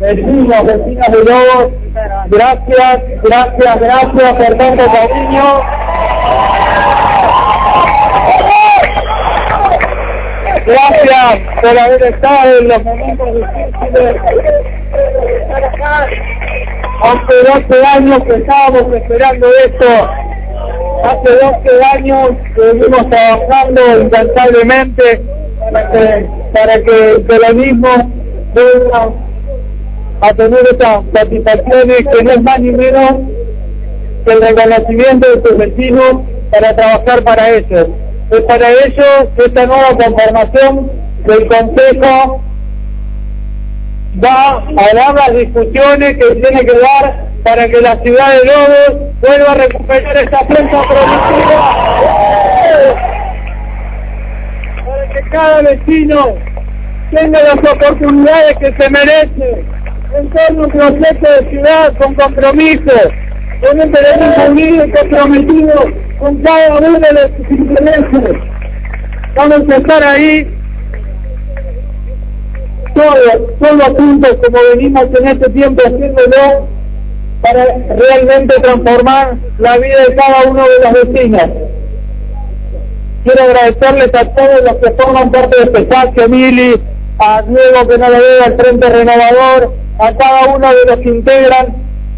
vecinos de Lobos, gracias por tanto cariño. Gracias por haber estado en los momentos difíciles. Hace 12 años que estábamos esperando esto. Hace 12 años que venimos trabajando incansablemente para que el peronismo vuelva a tener estas satisfacciones que no es más ni menos que el reconocimiento de sus vecinos para trabajar para ellos. Es para ellos que esta nueva conformación del Consejo va a dar las discusiones que tiene que dar para que la ciudad de Lobos vuelva a recuperar esta fuerza productiva, para que cada vecino tenga las oportunidades que se merece en torno a un proyecto de ciudad con compromiso, con un peronismo unido y comprometido con cada uno de los intereses. Vamos a estar ahí todos juntos, como venimos en este tiempo haciéndolo, para realmente transformar la vida de cada uno de los vecinos. Quiero agradecerles a todos los que forman parte de este espacio, Mili, a Diego que no lo veo, al Frente Renovador, a cada uno de los que integran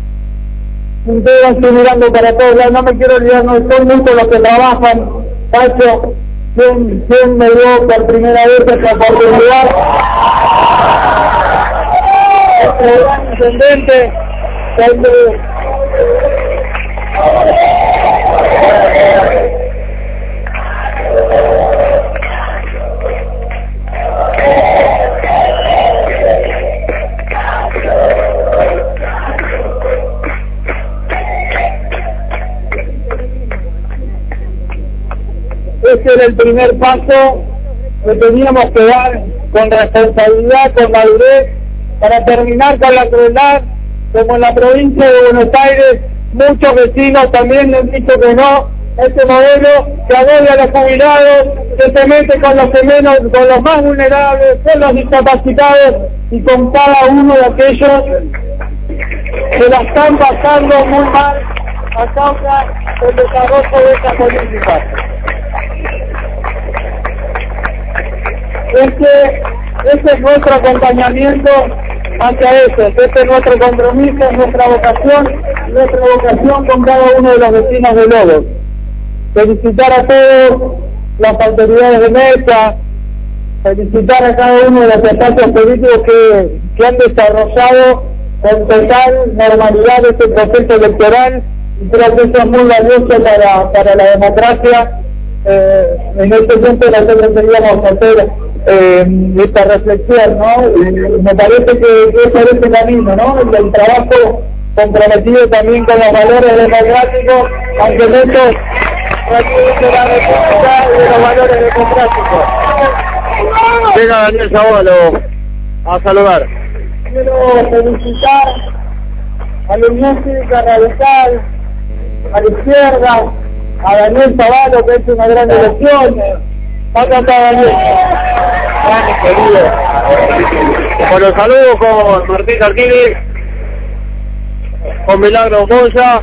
mirando para todos lados. No me quiero olvidar, no son muchos los que trabajan. Pacho, ¿quién me dio por primera vez esta oportunidad? El gran intendente, ese era el primer paso que teníamos que dar con responsabilidad, con madurez, para terminar con la crueldad. Como en la provincia de Buenos Aires, muchos vecinos también le han dicho que no, este modelo que agobia a los jubilados, que se mete con los más vulnerables, con los discapacitados y con cada uno de aquellos que la están pasando muy mal a causa del desarrollo de esta política. Este es nuestro acompañamiento hacia eso, este es nuestro compromiso, nuestra vocación con cada uno de los vecinos de Lobos. Felicitar a todos las autoridades de mesa, felicitar a cada uno de los espacios políticos que han desarrollado con total normalidad este proceso electoral, y creo que eso es muy valioso para la democracia. En este punto nosotros queríamos hacer esta reflexión, ¿no? Me parece que es por este camino, ¿no? El trabajo comprometido también con los valores democráticos, aunque muchos de la república y de los valores democráticos. Llega Daniel Sábalo a saludar. Quiero felicitar a la Unión Cívica Radical, a la izquierda, a Daniel Sábalo, que ha hecho una gran elección. Acá está Daniel. Bueno, saludo con Martín Arquini, con Milagro Moya.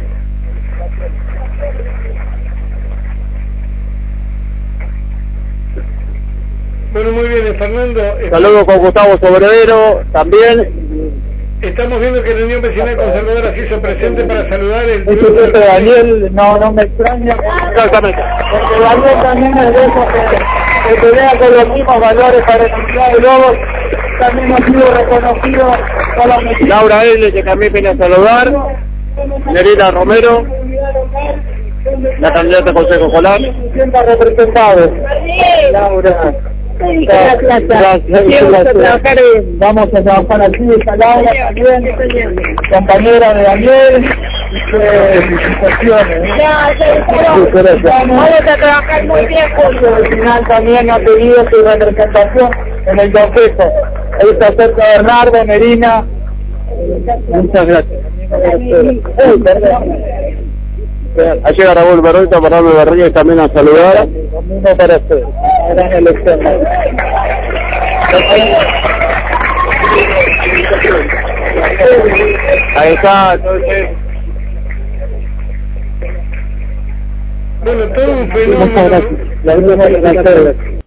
Bueno, muy bien, Fernando. Saludo con Gustavo Sobredero también. Estamos viendo que la Unión Vecinal Conservadora se hizo presente para saludar el triunfo de Daniel. No me extraña. Exactamente. Porque Daniel también es de esos que pelea con los mismos valores para la ciudad de Lobos. También ha sido reconocido por la Mexicana. Laura L., que también viene a saludar. Nerita Romero, la candidata a Consejo Escolar. Siempre representados. Laura. Gracias. Vamos a trabajar aquí, está Laura también, compañera de Daniel. Vamos a trabajar muy bien juntos. Al final también ha tenido su representación en el Consejo. Ahí está cerca Bernardo, Merina. Muchas gracias. Llega Raúl Berreta, Fernando Berríez también a saludar. Mismo para usted. Gran elección. Ahí está, entonces. Bueno, todo un fenómeno. Muchas gracias. La